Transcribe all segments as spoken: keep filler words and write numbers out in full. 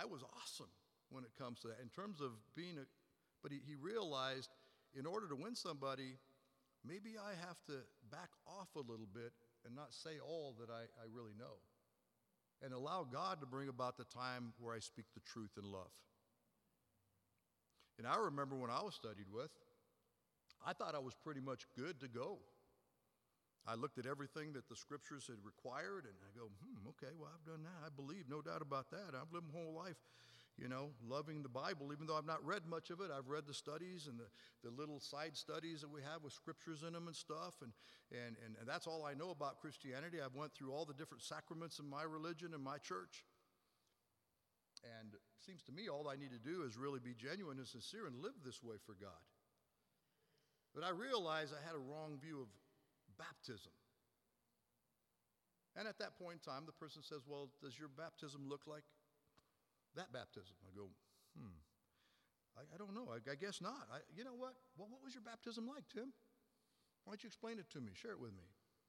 was awesome when it comes to that. In terms of being a, but he, he realized in order to win somebody, maybe I have to back off a little bit and not say all that I, I really know. And allow God to bring about the time where I speak the truth in love. And I remember when I was studied with, I thought I was pretty much good to go. I looked at everything that the scriptures had required, and I go, hmm, okay, well, I've done that. I believe, no doubt about that. I've lived my whole life, you know, loving the Bible, even though I've not read much of it. I've read the studies and the, the little side studies that we have with scriptures in them and stuff, and, and, and, and that's all I know about Christianity. I've went through all the different sacraments in my religion and my church. And it seems to me all I need to do is really be genuine and sincere and live this way for God. But I realized I had a wrong view of baptism. And at that point in time, the person says, well, does your baptism look like that baptism? I go, hmm, I, I don't know. I, I guess not. I, you know what? Well, what was your baptism like, Tim? Why don't you explain it to me? Share it with me.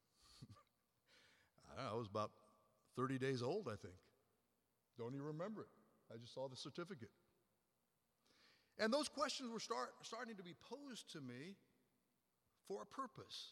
I don't know. I was about thirty days old, I think. Don't even remember it. I just saw the certificate. And those questions were start, starting to be posed to me for a purpose.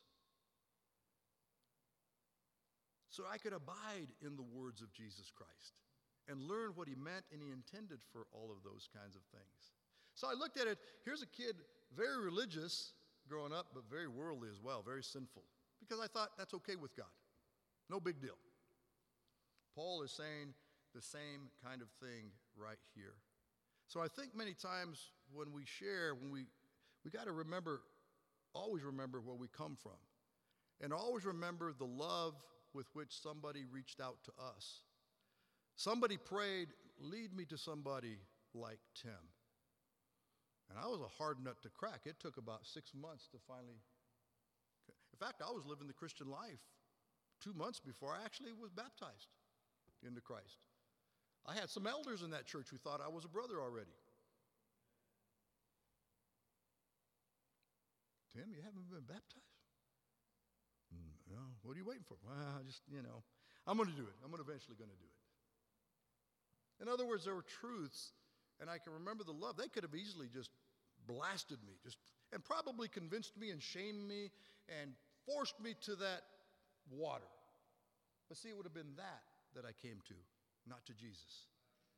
So I could abide in the words of Jesus Christ and learn what he meant and he intended for all of those kinds of things. So I looked at it. Here's a kid, very religious growing up, but very worldly as well, very sinful. Because I thought that's okay with God. No big deal. Paul is saying the same kind of thing right here. So I think many times when we share, when we, we got to remember, always remember where we come from. And always remember the love with which somebody reached out to us. Somebody prayed, lead me to somebody like Tim. And I was a hard nut to crack. It took about six months to finally, in fact, I was living the Christian life two months before I actually was baptized into Christ. I had some elders in that church who thought I was a brother already. Tim, you haven't been baptized? No, what are you waiting for? Well, just, you know, I'm going to do it. I'm eventually going to do it. In other words, there were truths, and I can remember the love. They could have easily just blasted me, just and probably convinced me and shamed me and forced me to that water. But see, it would have been that that I came to, not to Jesus.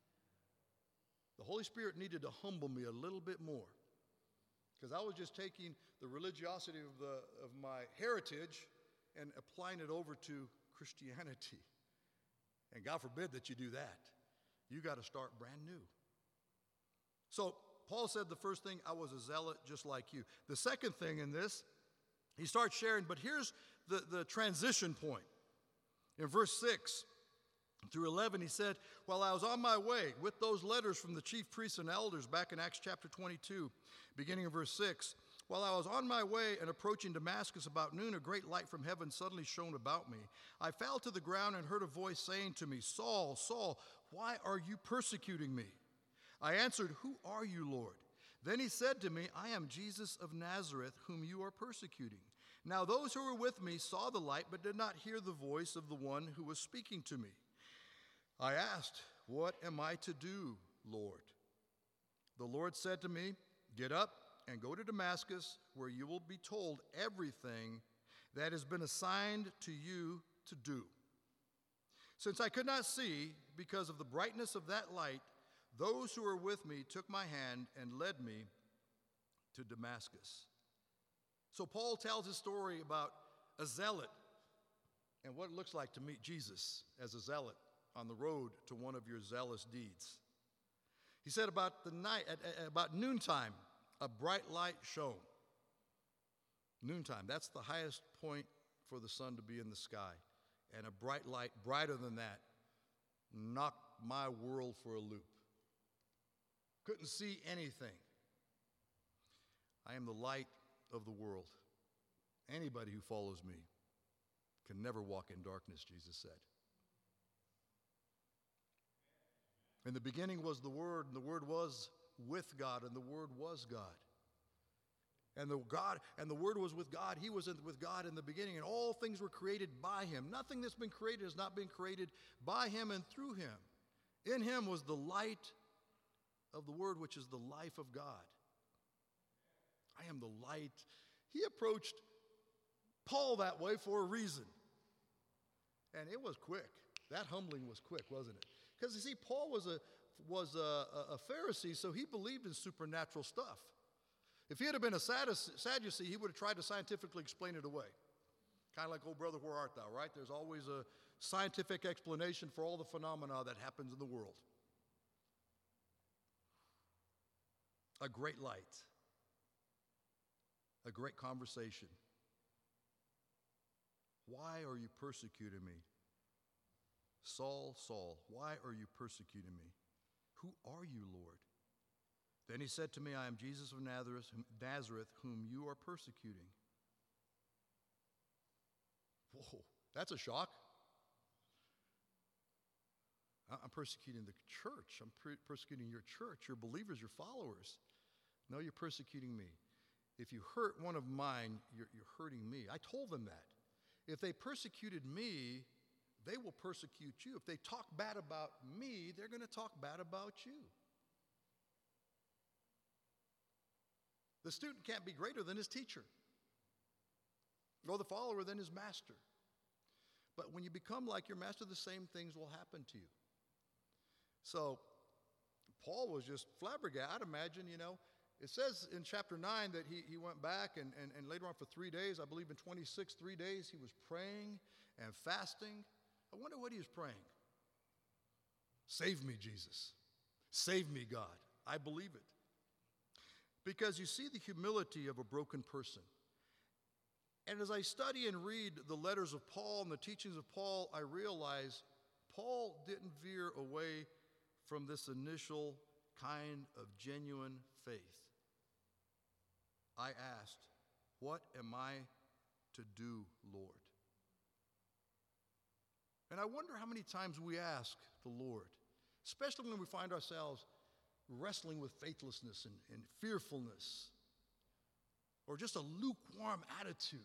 The Holy Spirit needed to humble me a little bit more because I was just taking the religiosity of, the, of my heritage and applying it over to Christianity. And God forbid that you do that. You got to start brand new. So Paul said the first thing, I was a zealot just like you. The second thing in this, he starts sharing, but here's the, the transition point. In verse six through eleven, he said, while I was on my way with those letters from the chief priests and elders back in Acts chapter twenty-two, beginning of verse six, while I was on my way and approaching Damascus about noon, a great light from heaven suddenly shone about me. I fell to the ground and heard a voice saying to me, Saul, Saul, why are you persecuting me? I answered, who are you, Lord? Then he said to me, I am Jesus of Nazareth, whom you are persecuting. Now those who were with me saw the light, but did not hear the voice of the one who was speaking to me. I asked, what am I to do, Lord? The Lord said to me, get up and go to Damascus, where you will be told everything that has been assigned to you to do. Since I could not see because of the brightness of that light, those who were with me took my hand and led me to Damascus. So Paul tells his story about a zealot and what it looks like to meet Jesus as a zealot on the road to one of your zealous deeds. He said about the night, at, at about noontime, a bright light shone. Noontime, that's the highest point for the sun to be in the sky. And a bright light, brighter than that, knocked my world for a loop. Couldn't see anything. I am the light of the world. Anybody who follows me can never walk in darkness, Jesus said. In the beginning was the Word, and the Word was with God, and the Word was God. And the God and the Word was with God. He was in, with God in the beginning, and all things were created by him. Nothing that's been created has not been created by him and through him. In him was the light of the Word, which is the life of God. I am the light. He approached Paul that way for a reason. And it was quick. That humbling was quick, wasn't it? Because you see, Paul was a was a, a Pharisee, so he believed in supernatural stuff. If he had been a Sadducee, he would have tried to scientifically explain it away. Kind of like, oh brother, where art thou, right? There's always a scientific explanation for all the phenomena that happens in the world. A great light. A great conversation. Why are you persecuting me? Saul, Saul, why are you persecuting me? Who are you, Lord? Then he said to me, I am Jesus of Nazareth, Nazareth, whom you are persecuting. Whoa, that's a shock. I'm persecuting the church. I'm per- persecuting your church, your believers, your followers. No, you're persecuting me. If you hurt one of mine, you're, you're hurting me. I told them that. If they persecuted me, they will persecute you. If they talk bad about me, they're going to talk bad about you. The student can't be greater than his teacher, or the follower than his master. But when you become like your master, the same things will happen to you. So Paul was just flabbergasted. I'd imagine, you know, it says in chapter nine that he, he went back and, and, and later on for three days, I believe in twenty-six, three days, he was praying and fasting. I wonder what he was praying. Save me, Jesus. Save me, God. I believe it. Because you see the humility of a broken person. And as I study and read the letters of Paul and the teachings of Paul, I realize Paul didn't veer away from this initial kind of genuine faith. I asked, what am I to do, Lord? And I wonder how many times we ask the Lord, especially when we find ourselves wrestling with faithlessness and, and fearfulness, or just a lukewarm attitude.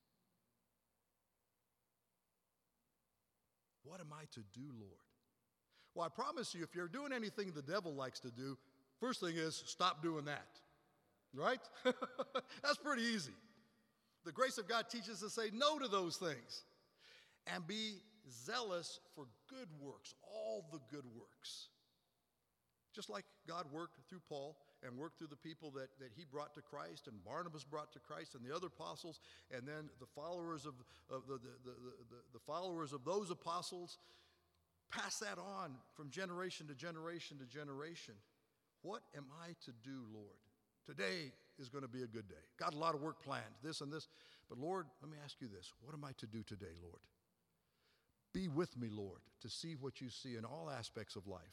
What am I to do, Lord? Well, I promise you, if you're doing anything the devil likes to do, first thing is stop doing that, right? That's pretty easy. The grace of God teaches us to say no to those things and be zealous for good works, all the good works. Just like God worked through Paul and worked through the people that, that he brought to Christ and Barnabas brought to Christ and the other apostles, and then the followers of, of the, the, the, the, the followers of those apostles, pass that on from generation to generation to generation. What am I to do, Lord? Today is going to be a good day. Got a lot of work planned, this and this. But Lord, let me ask you this. What am I to do today, Lord? Be with me, Lord, to see what you see in all aspects of life.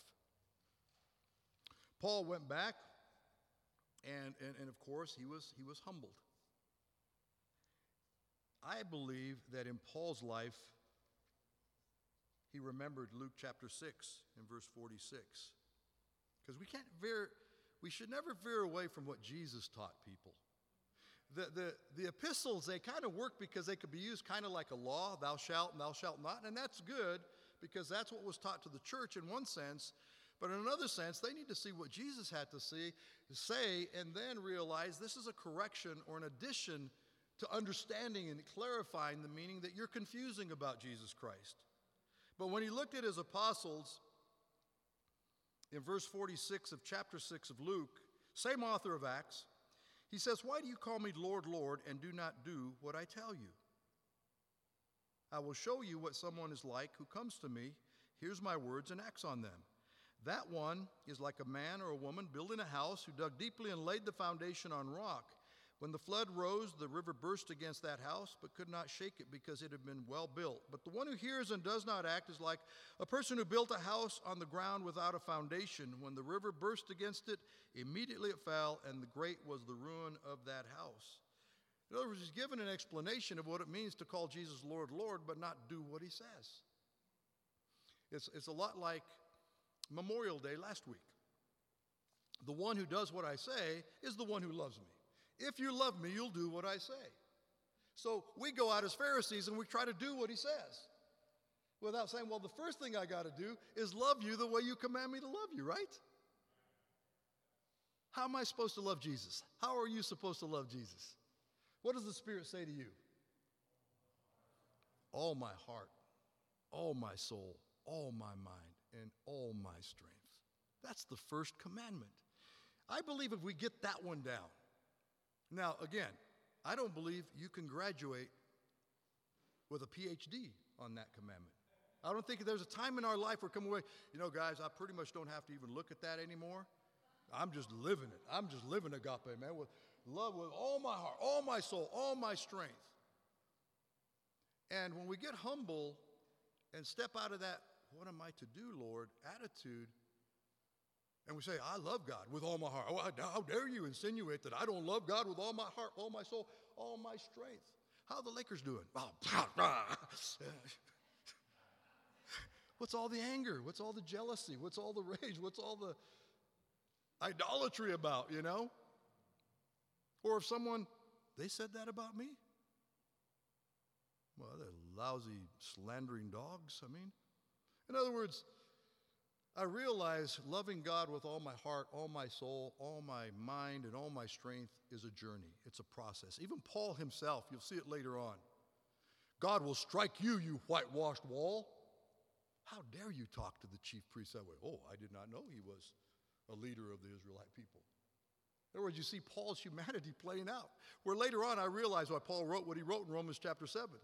Paul went back, and, and, and of course, he was, he was humbled. I believe that in Paul's life, he remembered Luke chapter six and verse forty-six. Because we can't veer, we should never veer away from what Jesus taught people. The, the, the epistles, they kind of work because they could be used kind of like a law, thou shalt and thou shalt not, and that's good because that's what was taught to the church in one sense. But in another sense, they need to see what Jesus had to see, say, and then realize this is a correction or an addition to understanding and clarifying the meaning that you're confusing about Jesus Christ. But when he looked at his apostles, in verse forty-six of chapter six of Luke, same author of Acts, he says, why do you call me Lord, Lord, and do not do what I tell you? I will show you what someone is like who comes to me, hears my words, and acts on them. That one is like a man or a woman building a house who dug deeply and laid the foundation on rock. When the flood rose, the river burst against that house, but could not shake it because it had been well built. But the one who hears and does not act is like a person who built a house on the ground without a foundation. When the river burst against it, immediately it fell, and the great was the ruin of that house. In other words, he's given an explanation of what it means to call Jesus Lord, Lord, but not do what he says. It's, it's a lot like Memorial Day last week. The one who does what I say is the one who loves me. If you love me, you'll do what I say. So we go out as Pharisees and we try to do what he says without saying, well, the first thing I got to do is love you the way you command me to love you, right? How am I supposed to love Jesus? How are you supposed to love Jesus? What does the Spirit say to you? All my heart, all my soul, all my mind, and all my strength. That's the first commandment. I believe if we get that one down. Now, again, I don't believe you can graduate with a P H D on that commandment. I don't think there's a time in our life where come away, you know, guys, I pretty much don't have to even look at that anymore. I'm just living it. I'm just living agape, man, with love with all my heart, all my soul, all my strength. And when we get humble and step out of that, what am I to do, Lord, attitude, and we say, I love God with all my heart. Oh, how dare you insinuate that I don't love God with all my heart, all my soul, all my strength? How are the Lakers doing? Oh, what's all the anger? What's all the jealousy? What's all the rage? What's all the idolatry about, you know? Or if someone, they said that about me? Well, they're lousy, slandering dogs. I mean, in other words, I realize loving God with all my heart, all my soul, all my mind, and all my strength is a journey. It's a process. Even Paul himself, you'll see it later on. God will strike you, you whitewashed wall. How dare you talk to the chief priest that way? Oh, I did not know he was a leader of the Israelite people. In other words, you see Paul's humanity playing out. Where later on I realized why Paul wrote what he wrote in Romans chapter seven.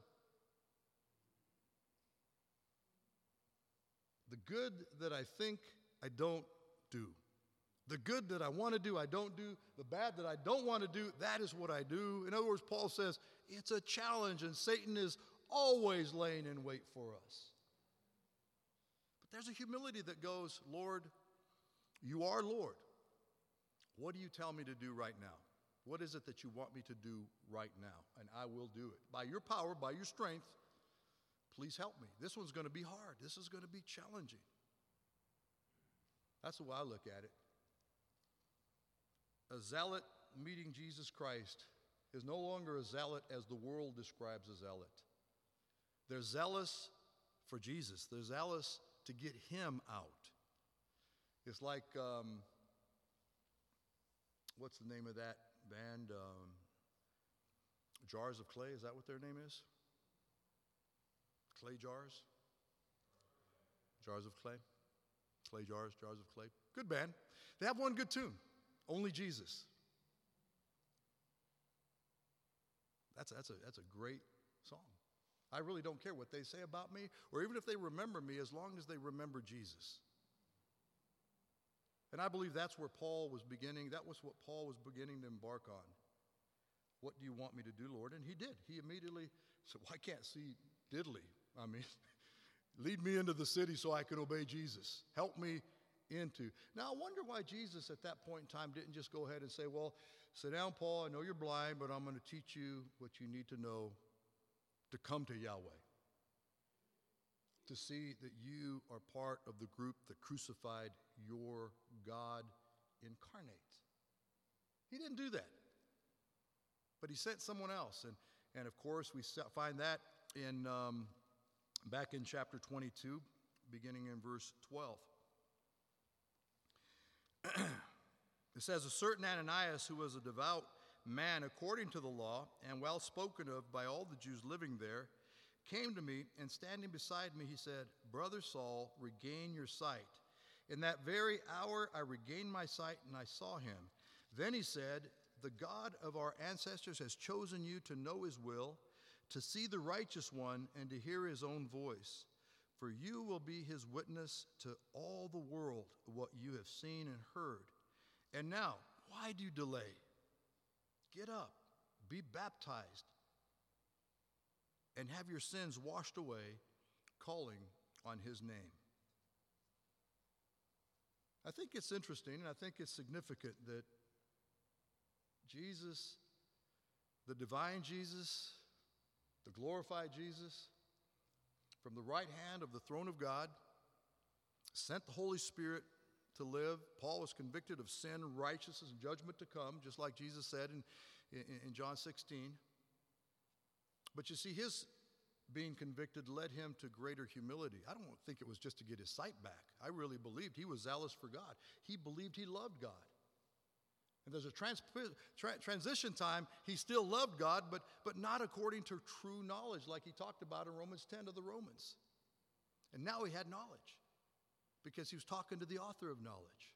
The good that I think I don't do. The good that I want to do, I don't do. The bad that I don't want to do, that is what I do. In other words, Paul says it's a challenge, and Satan is always laying in wait for us. But there's a humility that goes, Lord, you are Lord. What do you tell me to do right now? What is it that you want me to do right now? And I will do it. By your power, by your strength, please help me. This one's going to be hard. This is going to be challenging. That's the way I look at it. A zealot meeting Jesus Christ is no longer a zealot as the world describes a zealot. They're zealous for Jesus. They're zealous to get him out. It's like, um, what's the name of that band? Um, Jars of Clay, is that what their name is? Clay jars? Jars of clay? Clay jars, jars of clay. Good band. They have one good tune, Only Jesus. That's a, that's a, that's a great song. I really don't care what they say about me, or even if they remember me, as long as they remember Jesus. And I believe that's where Paul was beginning. That was what Paul was beginning to embark on. What do you want me to do, Lord? And he did. He immediately said, well, I can't see diddly. I mean, lead me into the city so I can obey Jesus. Help me into. Now, I wonder why Jesus at that point in time didn't just go ahead and say, well, sit down, Paul. I know you're blind, but I'm going to teach you what you need to know to come to Yahweh. To see that you are part of the group that crucified your God incarnate. He didn't do that. But he sent someone else. And, and of course, we find that in um, back in chapter twenty-two, beginning in verse twelve. It says, a certain Ananias, who was a devout man according to the law, and well spoken of by all the Jews living there, came to me, and standing beside me, he said, Brother Saul, regain your sight. In that very hour I regained my sight, and I saw him. Then he said, the God of our ancestors has chosen you to know his will, to see the righteous one, and to hear his own voice. For you will be his witness to all the world of what you have seen and heard. And now, why do you delay? Get up, be baptized, and have your sins washed away, calling on his name. I think it's interesting, and I think it's significant that Jesus, the divine Jesus, the glorified Jesus, from the right hand of the throne of God, sent the Holy Spirit to live. Paul was convicted of sin, righteousness, and judgment to come, just like Jesus said in, in, in John sixteen. But you see, his being convicted led him to greater humility. I don't think it was just to get his sight back. I really believed he was zealous for God. He believed he loved God. And there's a trans- tra- transition time. He still loved God, but, but not according to true knowledge, like he talked about in Romans ten to the Romans. And now he had knowledge because he was talking to the author of knowledge.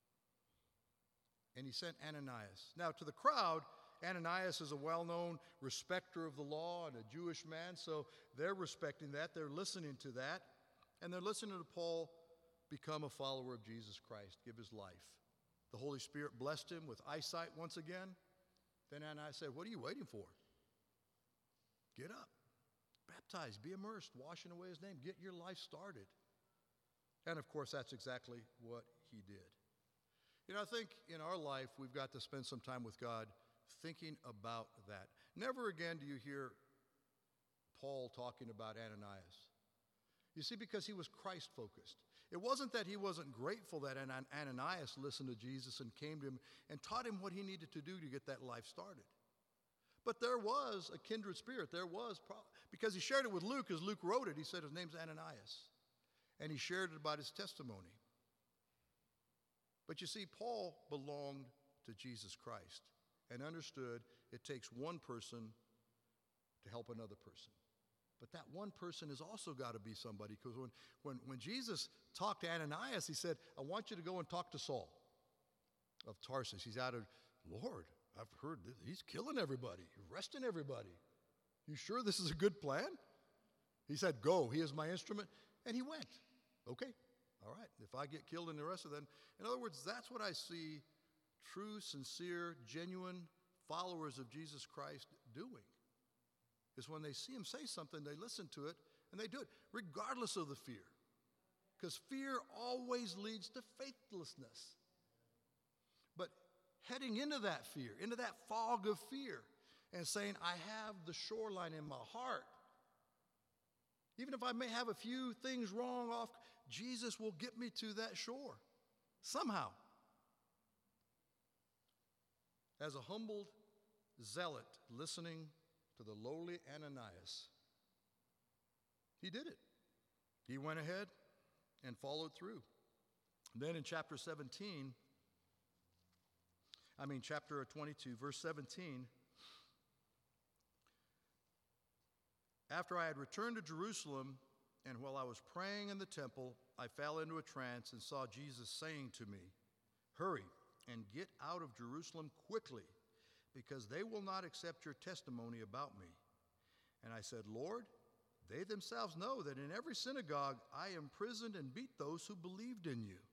And he sent Ananias. Now, to the crowd, Ananias is a well-known respecter of the law and a Jewish man, so they're respecting that. They're listening to that. And they're listening to Paul become a follower of Jesus Christ, give his life. The Holy Spirit blessed him with eyesight once again. Then Ananias said, what are you waiting for? Get up, baptize, be immersed, washing away his name, get your life started. And of course, that's exactly what he did. You know, I think in our life, we've got to spend some time with God thinking about that. Never again do you hear Paul talking about Ananias. You see, because he was Christ-focused. It wasn't that he wasn't grateful that Ananias listened to Jesus and came to him and taught him what he needed to do to get that life started. But there was a kindred spirit. There was, because he shared it with Luke, as Luke wrote it, he said his name's Ananias. And he shared it about his testimony. But you see, Paul belonged to Jesus Christ and understood it takes one person to help another person. But that one person has also got to be somebody, because when, when, when Jesus talked to Ananias, he said, I want you to go and talk to Saul of Tarsus. He's out of, Lord, I've heard this. He's killing everybody, arresting everybody. You sure this is a good plan? He said, go, he is my instrument. And he went. Okay, all right. If I get killed and the rest of them. In other words, that's what I see true, sincere, genuine followers of Jesus Christ doing. Is when they see him say something, they listen to it, and they do it, regardless of the fear. Because fear always leads to faithlessness. But heading into that fear, into that fog of fear, and saying, I have the shoreline in my heart. Even if I may have a few things wrong off, Jesus will get me to that shore. Somehow. As a humbled zealot listening to the lowly Ananias, he did it. He went ahead and followed through. Then in chapter seventeen, I mean chapter twenty-two, verse seventeen, after I had returned to Jerusalem, and while I was praying in the temple, I fell into a trance and saw Jesus saying to me, hurry and get out of Jerusalem quickly, because they will not accept your testimony about me. And I said, Lord, they themselves know that in every synagogue I imprisoned and beat those who believed in you.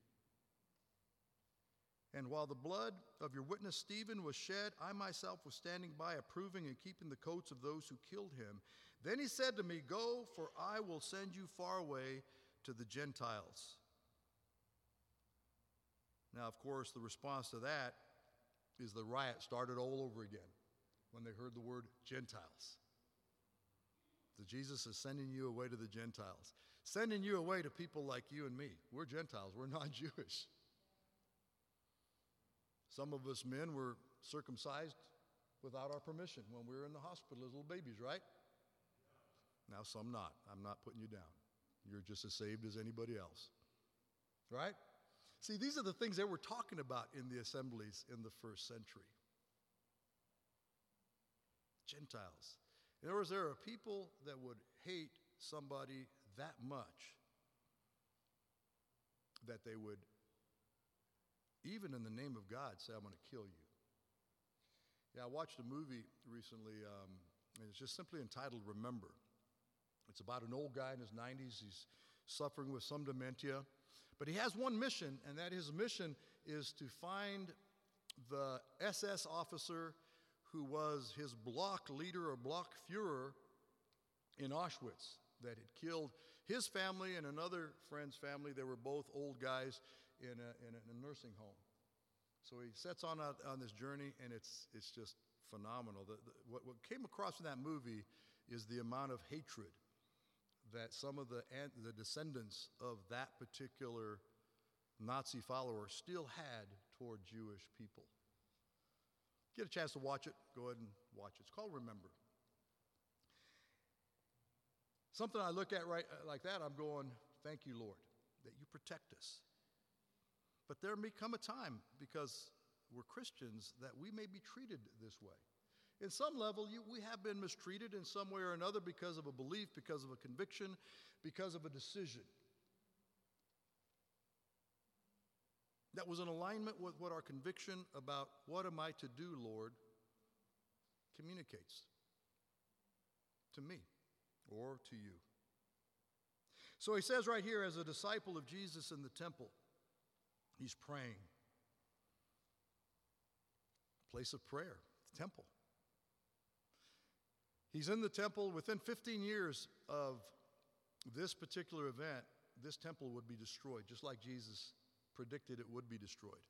And while the blood of your witness Stephen was shed, I myself was standing by, approving and keeping the coats of those who killed him. Then he said to me, go, for I will send you far away to the Gentiles. Now, of course, the response to that is the riot started all over again when they heard the word Gentiles. So Jesus is sending you away to the Gentiles, sending you away to people like you and me. We're Gentiles. We're not Jewish. Some of us men were circumcised without our permission when we were in the hospital as little babies, right? Now some not. I'm not putting you down. You're just as saved as anybody else, right? See, these are the things they were talking about in the assemblies in the first century. Gentiles. In other words, there are people that would hate somebody that much that they would, even in the name of God, say, I'm going to kill you. Yeah, I watched a movie recently, um, and it's just simply entitled Remember. It's about an old guy in his nineties. He's suffering with some dementia. But he has one mission, and that his mission is to find the S S officer who was his block leader or block Führer in Auschwitz that had killed his family and another friend's family. They were both old guys in a, in a, in a nursing home. So he sets on out on this journey, and it's, it's just phenomenal. The, the, what, what came across in that movie is the amount of hatred that some of the, the descendants of that particular Nazi follower still had toward Jewish people. Get a chance to watch it, go ahead and watch it. It's called Remember. Something I look at right like that, I'm going, thank you, Lord, that you protect us. But there may come a time, because we're Christians that we may be treated this way. In some level, you, we have been mistreated in some way or another because of a belief, because of a conviction, because of a decision that was in alignment with what our conviction about what am I to do, Lord, communicates to me or to you. So he says right here, as a disciple of Jesus in the temple, he's praying. Place of prayer, the temple. He's in the temple. Within fifteen years of this particular event, this temple would be destroyed, just like Jesus predicted it would be destroyed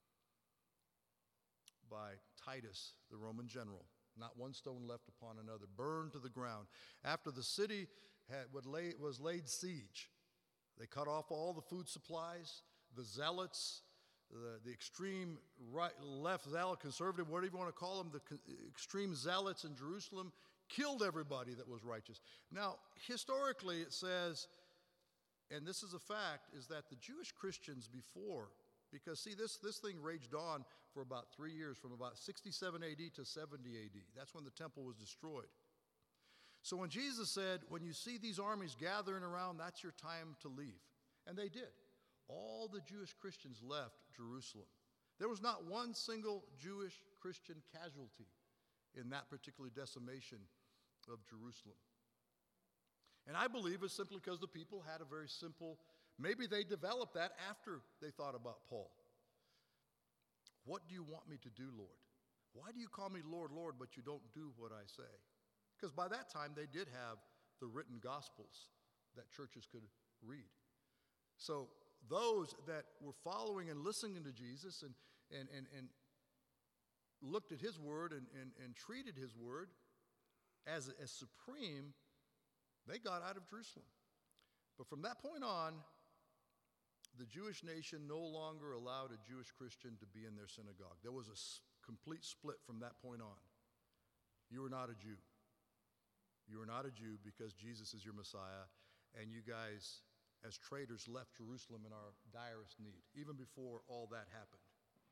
by Titus, the Roman general. Not one stone left upon another, burned to the ground. After the city had, would lay, was laid siege, they cut off all the food supplies. The zealots, the, the extreme right, left zealot, conservative, whatever you want to call them, the co- extreme zealots in Jerusalem killed everybody that was righteous. Now, historically, it says, and this is a fact, is that the Jewish Christians before, because see, this, this thing raged on for about three years, from about sixty-seven A D to seventy A D. That's when the temple was destroyed. So when Jesus said, when you see these armies gathering around, that's your time to leave. And they did. All the Jewish Christians left Jerusalem. There was not one single Jewish Christian casualty in that particular decimation of Jerusalem. And I believe it's simply because the people had a very simple, maybe they developed that after they thought about Paul. What do you want me to do, Lord? Why do you call me Lord, Lord, but you don't do what I say? Because by that time they did have the written gospels that churches could read. So those that were following and listening to Jesus and, and, and, and looked at his word and, and, and treated his word as, as supreme, they got out of Jerusalem. But from that point on, the Jewish nation no longer allowed a Jewish Christian to be in their synagogue. There was a s- complete split from that point on. You are not a Jew. You are not a Jew because Jesus is your Messiah, and you guys, as traitors, left Jerusalem in our direst need, even before all that happened.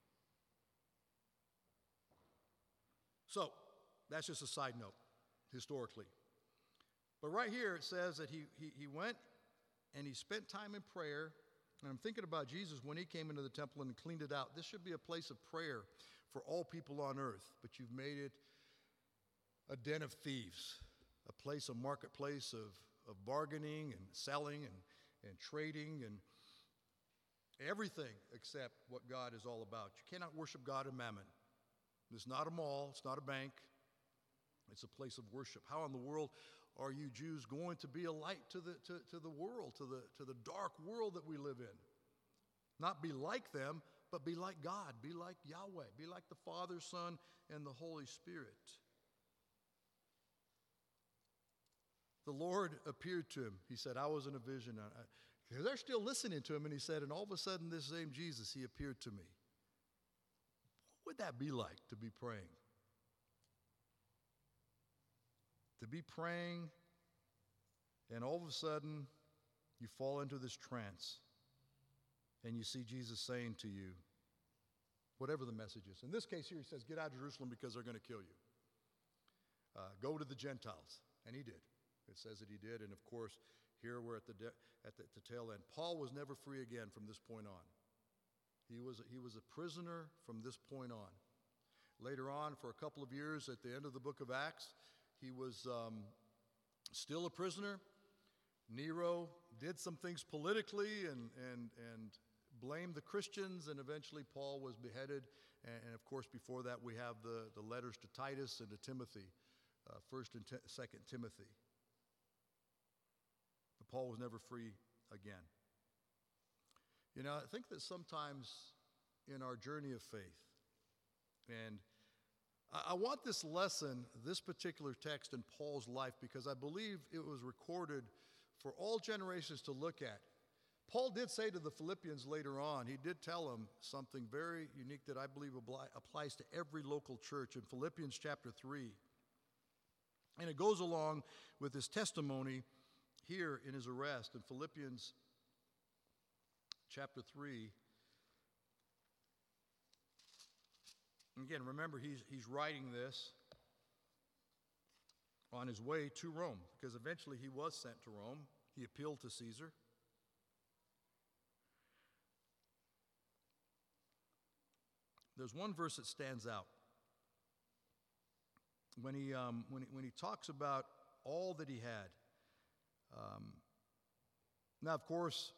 So, that's just a side note, historically. But right here it says that he, he, he went and he spent time in prayer. And I'm thinking about Jesus when he came into the temple and cleaned it out. This should be a place of prayer for all people on earth, but you've made it a den of thieves, a place, a marketplace of, of bargaining and selling and, and trading and everything except what God is all about. You cannot worship God in mammon. It's not a mall. It's not a bank. It's a place of worship. How in the world are you Jews going to be a light to the, to, to the world, to the, to the dark world that we live in? Not be like them, but be like God. Be like Yahweh. Be like the Father, Son, and the Holy Spirit. The Lord appeared to him. He said, I was in a vision. I, I, they're still listening to him, and he said, and all of a sudden, this same Jesus, he appeared to me. What would that be like to be praying? To be praying, and all of a sudden, you fall into this trance, and you see Jesus saying to you, whatever the message is. In this case here, he says, get out of Jerusalem because they're going to kill you. Uh, go to the Gentiles. And he did. It says that he did, and of course, here we're at the, de- at the, the tail end. Paul was never free again from this point on. He was, he was a prisoner from this point on. Later on, for a couple of years, at the end of the book of Acts, he was um, still a prisoner. Nero did some things politically and, and, and blamed the Christians, and eventually Paul was beheaded. And, and of course, before that, we have the, the letters to Titus and to Timothy, uh, First and t- Second Timothy. But Paul was never free again. You know, I think that sometimes in our journey of faith, and I want this lesson, this particular text in Paul's life, because I believe it was recorded for all generations to look at. Paul did say to the Philippians later on, he did tell them something very unique that I believe applies to every local church in Philippians chapter three. And it goes along with his testimony here in his arrest in Philippians chapter three. again, remember, he's, he's writing this on his way to Rome, because eventually he was sent to Rome. He appealed to Caesar. There's one verse that stands out. When he, um, when he, when he talks about all that he had. Um, now, of course,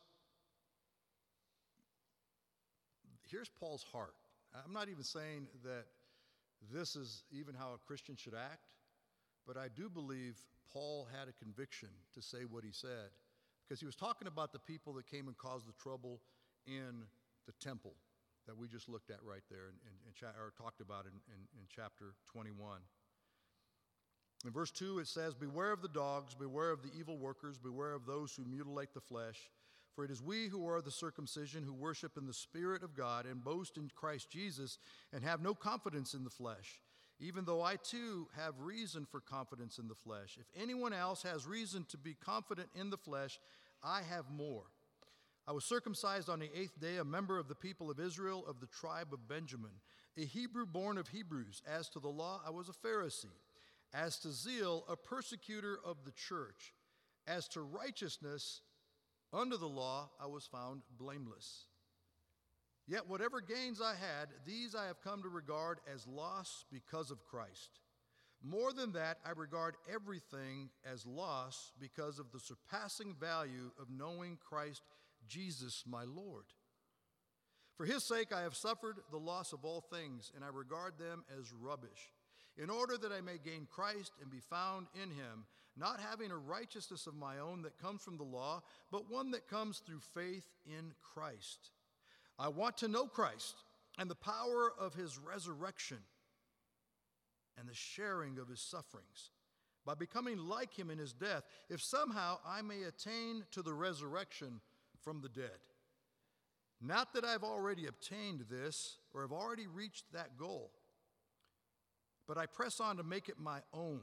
here's Paul's heart. I'm not even saying that this is even how a Christian should act, but I do believe Paul had a conviction to say what he said, because he was talking about the people that came and caused the trouble in the temple that we just looked at right there and, and, and cha- or talked about in, in, in chapter twenty-one. In verse two, it says, "Beware of the dogs, beware of the evil workers, beware of those who mutilate the flesh. For it is we who are the circumcision, who worship in the Spirit of God and boast in Christ Jesus and have no confidence in the flesh, even though I too have reason for confidence in the flesh. If anyone else has reason to be confident in the flesh, I have more. I was circumcised on the eighth day, a member of the people of Israel, of the tribe of Benjamin, a Hebrew born of Hebrews. As to the law, I was a Pharisee. As to zeal, a persecutor of the church. As to righteousness, under the law, I was found blameless. Yet whatever gains I had, these I have come to regard as loss because of Christ. More than that, I regard everything as loss because of the surpassing value of knowing Christ Jesus my Lord. For his sake I have suffered the loss of all things, and I regard them as rubbish, in order that I may gain Christ and be found in him, not having a righteousness of my own that comes from the law, but one that comes through faith in Christ. I want to know Christ and the power of his resurrection and the sharing of his sufferings, by becoming like him in his death, if somehow I may attain to the resurrection from the dead. Not that I've already obtained this or have already reached that goal, but I press on to make it my own,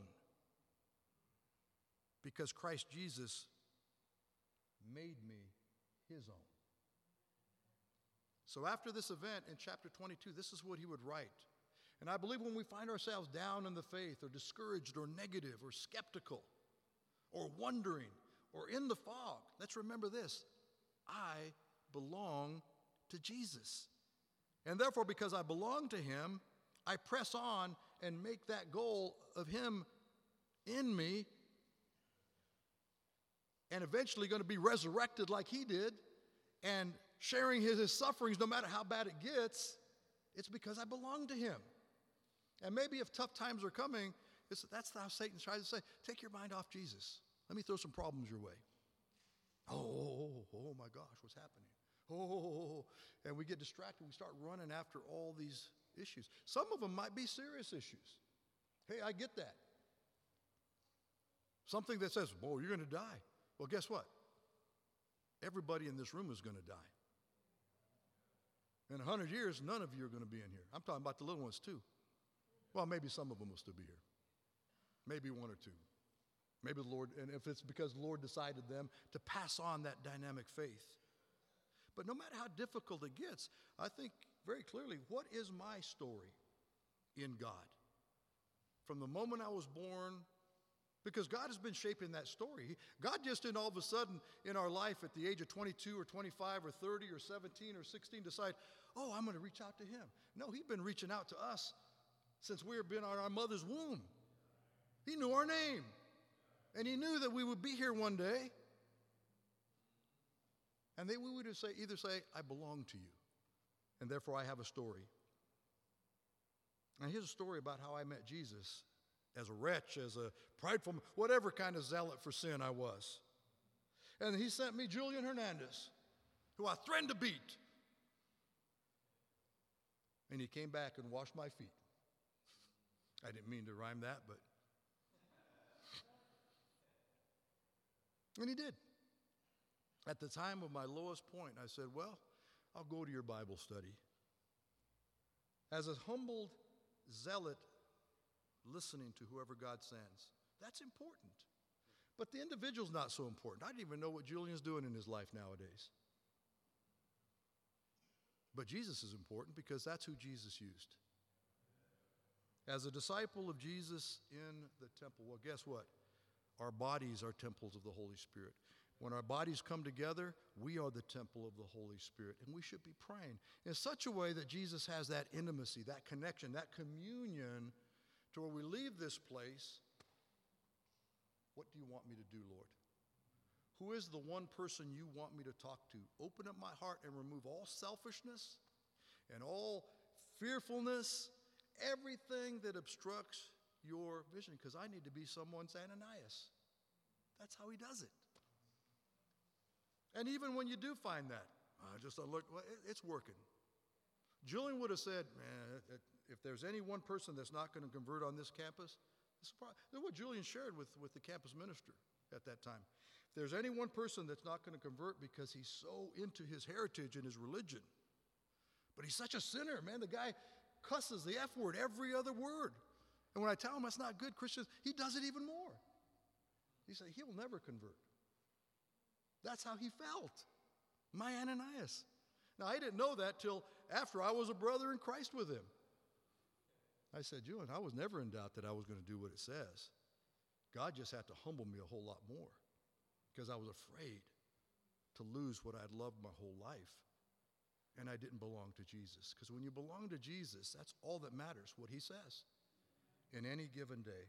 because Christ Jesus made me his own." So after this event in chapter twenty-two, this is what he would write. And I believe when we find ourselves down in the faith, or discouraged, or negative, or skeptical, or wondering, or in the fog, let's remember this: I belong to Jesus. And therefore, because I belong to him, I press on and make that goal of him in me, and eventually going to be resurrected like he did, and sharing his, his sufferings no matter how bad it gets. It's because I belong to him. And maybe if tough times are coming, it's, that's how Satan tries to say, take your mind off Jesus. Let me throw some problems your way. Oh, oh, oh, oh my gosh, what's happening? Oh, oh, oh, oh. And we get distracted. We start running after all these issues. Some of them might be serious issues. Hey, I get that. Something that says, boy, you're going to die. Well, guess what? Everybody in this room is going to die. In a hundred years, none of you are going to be in here. I'm talking about the little ones too. Well, maybe some of them will still be here. Maybe one or two. Maybe the Lord, and if it's because the Lord decided them to pass on that dynamic faith. But no matter how difficult it gets, I think very clearly, what is my story in God? From the moment I was born, because God has been shaping that story. God just didn't all of a sudden in our life at the age of twenty-two or twenty-five or thirty or seventeen or sixteen decide, oh, I'm going to reach out to him. No, he's been reaching out to us since we have been on our mother's womb. He knew our name. And he knew that we would be here one day. And then we would say, either say, I belong to you, and therefore I have a story. Now here's a story about how I met Jesus as a wretch, as a prideful, whatever kind of zealot for sin I was. And he sent me Julian Hernandez, who I threatened to beat. And he came back and washed my feet. I didn't mean to rhyme that, but. And he did. At the time of my lowest point, I said, well, I'll go to your Bible study. As a humbled zealot listening to whoever God sends, that's important. But the individual's not so important. I didn't even know what Julian's doing in his life nowadays. But Jesus is important because that's who Jesus used. As a disciple of Jesus in the temple, well, guess what? Our bodies are temples of the Holy Spirit. When our bodies come together, we are the temple of the Holy Spirit, and we should be praying in such a way that Jesus has that intimacy, that connection, that communion to where we leave this place. What do you want me to do, Lord? Who is the one person you want me to talk to? Open up my heart and remove all selfishness and all fearfulness, everything that obstructs your vision, because I need to be someone's Ananias. That's how he does it. And even when you do find that, uh, just a look, well, it, it's working. Julian would have said, man, it, it, if there's any one person that's not going to convert on this campus, this is what Julian shared with, with the campus minister at that time. If there's any one person that's not going to convert because he's so into his heritage and his religion, but he's such a sinner, man, the guy cusses the F word every other word. And when I tell him that's not good, Christians, he does it even more. He said, he'll never convert. That's how he felt. My Ananias. Now, I didn't know that till after I was a brother in Christ with him. I said, Julian, I was never in doubt that I was going to do what it says. God just had to humble me a whole lot more because I was afraid to lose what I'd loved my whole life. And I didn't belong to Jesus. Because when you belong to Jesus, that's all that matters, what he says in any given day.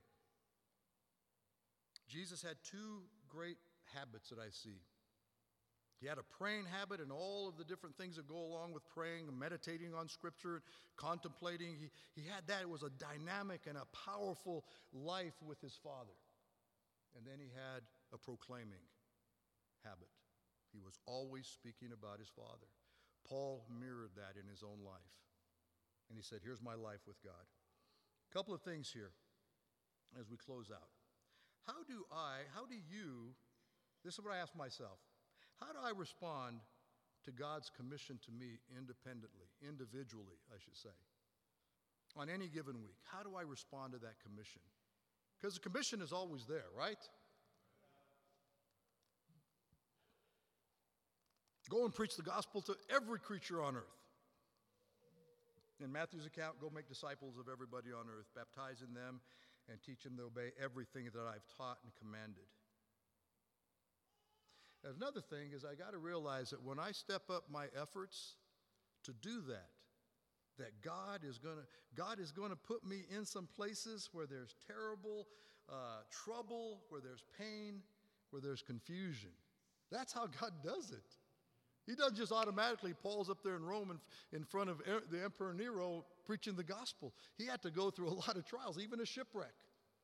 Jesus had two great habits that I see. He had a praying habit and all of the different things that go along with praying and meditating on Scripture, contemplating. He, he had that. It was a dynamic and a powerful life with his Father. And then he had a proclaiming habit. He was always speaking about his Father. Paul mirrored that in his own life. And he said, here's my life with God. A couple of things here as we close out. How do I, how do you, this is what I ask myself, how do I respond to God's commission to me independently, individually, I should say, on any given week? How do I respond to that commission? Because the commission is always there, right? Go and preach the gospel to every creature on earth. In Matthew's account, go make disciples of everybody on earth, baptizing them and teach them to obey everything that I've taught and commanded. Another thing is I got to realize that when I step up my efforts to do that, that God is going to God is going to put me in some places where there's terrible uh, trouble, where there's pain, where there's confusion. That's how God does it. He doesn't just automatically, Paul's up there in Rome in, in front of the Emperor Nero preaching the gospel. He had to go through a lot of trials, even a shipwreck.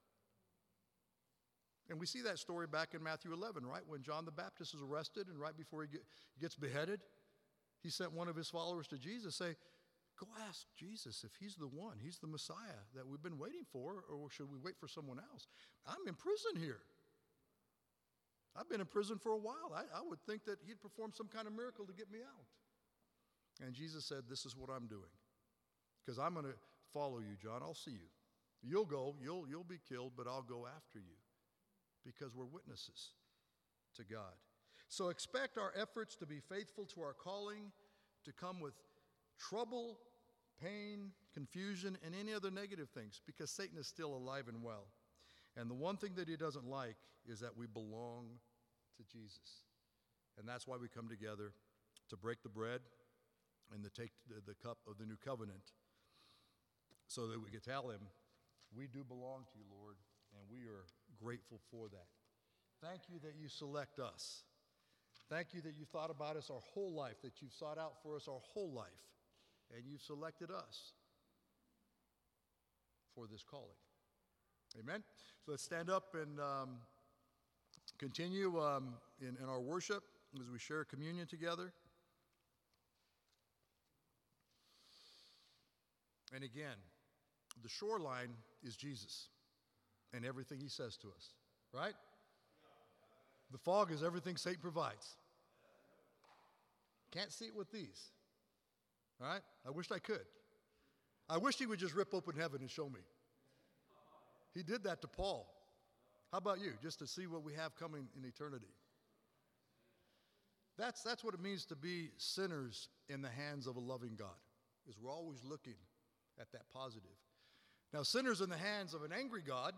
And we see that story back in Matthew eleven, right? When John the Baptist is arrested and right before he get, gets beheaded, he sent one of his followers to Jesus, say, go ask Jesus if he's the one, he's the Messiah that we've been waiting for, or should we wait for someone else? I'm in prison here. I've been in prison for a while. I, I would think that he'd perform some kind of miracle to get me out. And Jesus said, this is what I'm doing. Because I'm going to follow you, John. I'll see you. You'll go, you'll, you'll be killed, but I'll go after you. Because we're witnesses to God. So expect our efforts to be faithful to our calling, to come with trouble, pain, confusion, and any other negative things, because Satan is still alive and well. And the one thing that he doesn't like is that we belong to Jesus. And that's why we come together to break the bread and to take the, the cup of the new covenant, so that we can tell him, we do belong to you, Lord, and we are grateful for that. Thank you that you select us. Thank you that you thought about us our whole life, that you've sought out for us our whole life, and you've selected us for this calling. Amen? So let's stand up and um, continue um, in, in our worship as we share communion together. And again, the shoreline is Jesus and everything he says to us, right? The fog is everything Satan provides. Can't see it with these, right? I wished I could. I wish he would just rip open heaven and show me. He did that to Paul. How about you? Just to see what we have coming in eternity. That's, that's what it means to be sinners in the hands of a loving God, is we're always looking at that positive. Now, sinners in the hands of an angry God,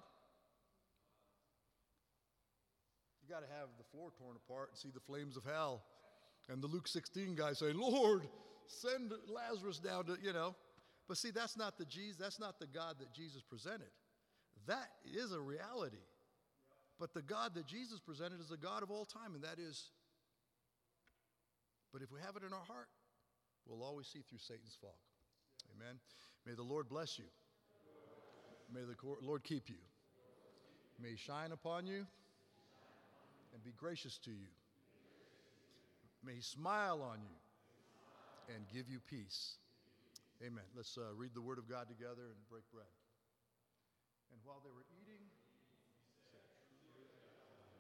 you got to have the floor torn apart and see the flames of hell. And the Luke sixteen guy saying, Lord, send Lazarus down to, you know. But see, that's not the Jesus, that's not the God that Jesus presented. That is a reality. But the God that Jesus presented is the God of all time, and that is, but if we have it in our heart, we'll always see through Satan's fog. Amen. May the Lord bless you. May the Lord keep you. May he shine upon you and be gracious to you. May he smile on you and give you peace. Amen. Let's uh, read the word of God together and break bread. And while they were eating,